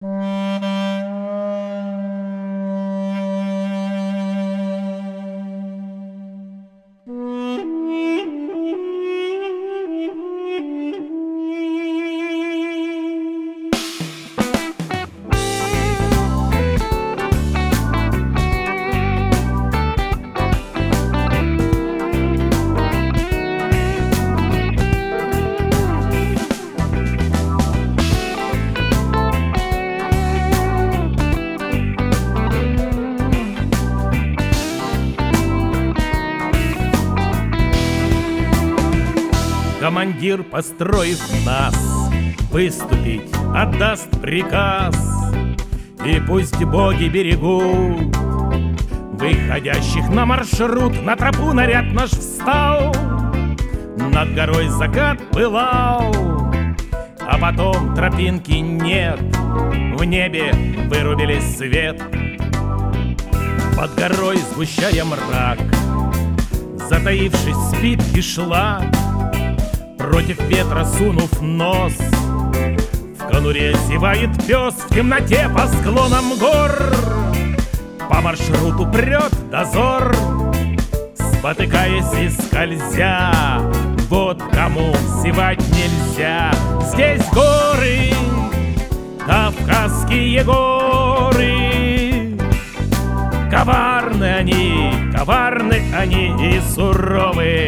Командир, построив нас, выступить отдаст приказ, и пусть боги берегут выходящих на маршрут. На тропу наряд наш встал, над горой закат пылал, а потом тропинки нет, в небе вырубили свет. Под горой, сгущая мрак, затаившись, спит кишлак. Против ветра сунув нос, в конуре зевает пес. В темноте по склонам гор по маршруту прет дозор, спотыкаясь и скользя. Вот кому зевать нельзя. Здесь горы, Кавказские горы. Коварны они и суровы.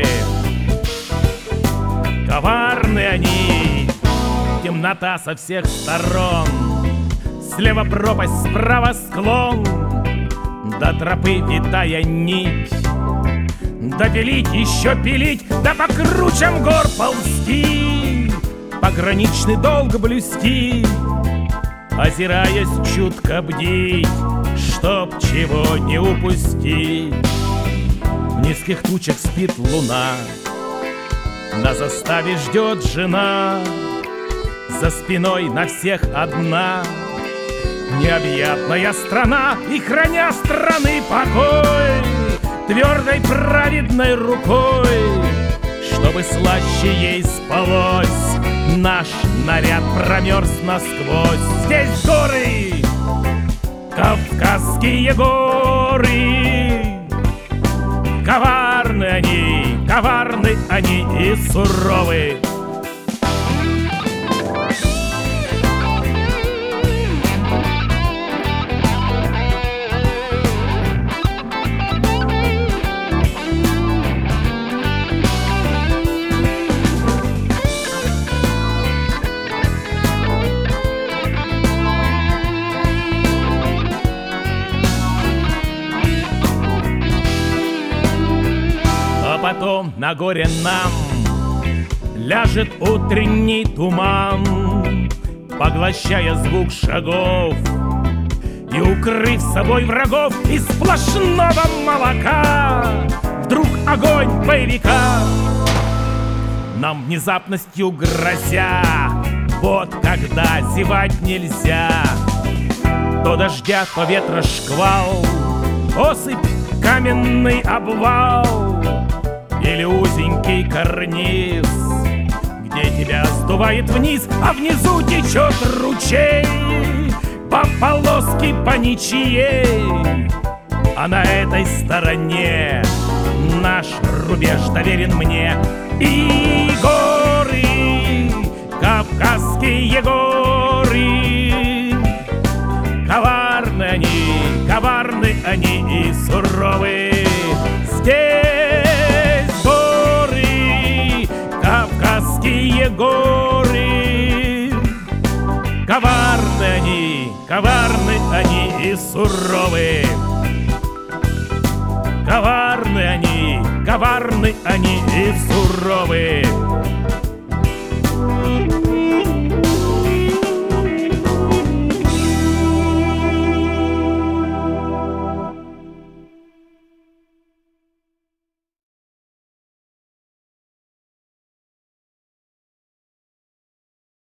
Коварны они, темнота со всех сторон. Слева пропасть, справа склон, до тропы витая нить. Да пилить, еще пилить, да по кручам гор ползти, пограничный долг блюсти, озираясь чутко бдить, чтоб чего не упустить. В низких тучах спит луна, на заставе ждет жена, за спиной на всех одна необъятная страна. И храня страны покой твердой праведной рукой, чтобы слаще ей спалось, наш наряд промерз насквозь. Здесь горы, Кавказские горы. Коварны они и суровы. Потом на горе нам ляжет утренний туман, поглощая звук шагов и укрыв собой врагов. Из сплошного молока вдруг огонь боевика, нам внезапностью грозя. Вот когда зевать нельзя. То дождя, то ветра шквал, осыпь, каменный обвал или узенький карниз, где тебя сдувает вниз, а внизу течет ручей по полоске, по ничьей. А на этой стороне наш рубеж доверен мне. И горы, Кавказские горы. Коварны они и суровы. Здесь горы, Кавказские горы. Коварны они и суровы. Коварны они и суровы.